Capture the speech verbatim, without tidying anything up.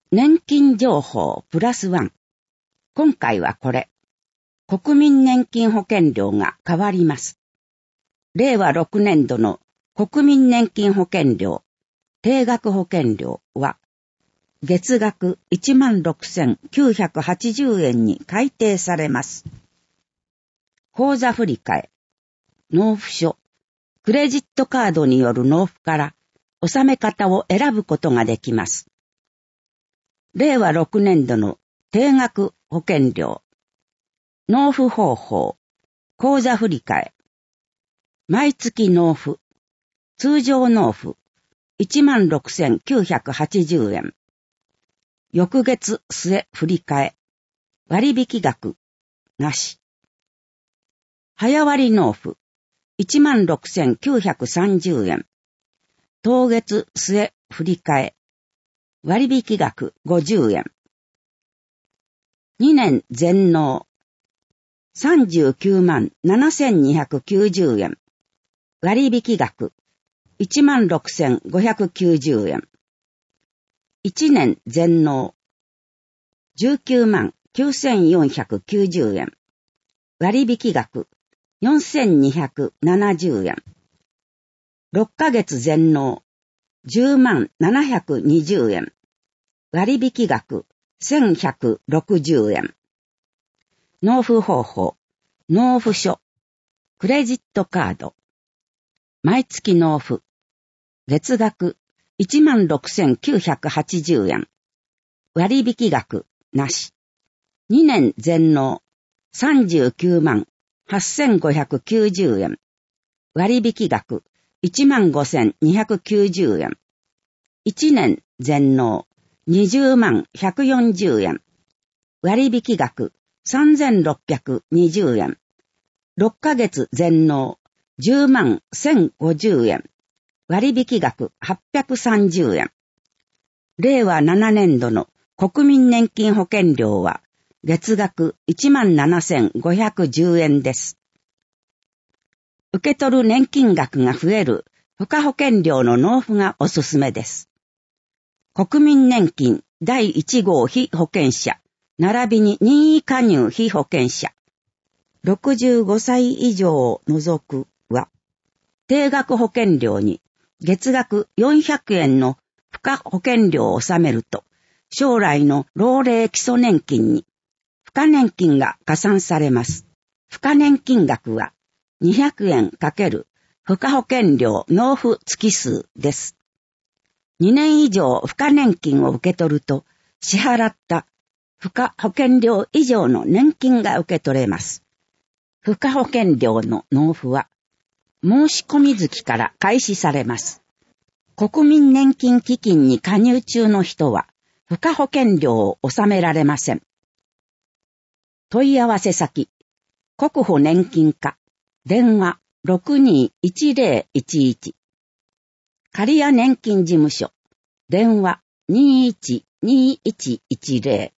年金情報プラスワン。今回はこれ。国民年金保険料が変わります。れいわろくねんどの国民年金保険料、定額保険料は、月額 いちまんろくせんきゅうひゃくはちじゅうえんに改定されます。口座振替、納付書、クレジットカードによる納付から納め方を選ぶことができます。れいわろくねんどの定額保険料、納付方法、口座振替、毎月納付、通常納付、いちまんろくせんきゅうひゃくはちじゅうえん。翌月末振り替え、割引額、なし。早割納付、いちまんろくせんきゅうひゃくさんじゅうえん。当月末振り替え、割引額ごじゅうえん。にねん全納、さんじゅうきゅうまんななせんにひゃくきゅうじゅうえん。割引額、いちまんろくせんごひゃくきゅうじゅうえん。いちねん全納、じゅうきゅうまんきゅうせんよんひゃくきゅうじゅうえん。割引額、よんせんにひゃくななじゅうえん。ろっかげつ全納、じゅうまんななひゃくにじゅうえん。割引額、せんひゃくろくじゅうえん。納付方法、納付書、クレジットカード。毎月納付、月額いちまんろくせんきゅうひゃくはちじゅうえん。割引額、なし。にねん全納、さんじゅうきゅうまんはっせんごひゃくきゅうじゅうえん。割引額、いちまんごせんにひゃくきゅうじゅうえん。いちねん全納、にじゅうまんひゃくよんじゅうえん。割引額、さんぜんろっぴゃくにじゅうえん。ろっかげつ全納、じゅうまんせんごじゅうえん。割引額はっぴゃくさんじゅうえん。れいわななねんどの国民年金保険料は月額 いちまんななせんごひゃくじゅうえんです。受け取る年金額が増える付加保険料の納付がおすすめです。国民年金だいいちごう被保険者、並びに任意加入被保険者、ろくじゅうごさい以上を除くは、定額保険料に月額よんひゃくえんの付加保険料を納めると、将来の老齢基礎年金に付加年金が加算されます。付加年金額はにひゃくえん×付加保険料納付月数です。にねん以上付加年金を受け取ると、支払った付加保険料以上の年金が受け取れます。付加保険料の納付は、申し込み月から開始されます。国民年金基金に加入中の人は、付加保険料を納められません。問い合わせ先、国保年金課、電話 ろくにーいちぜろいちいち。刈谷年金事務所、電話 にーいちにーいちいちぜろ。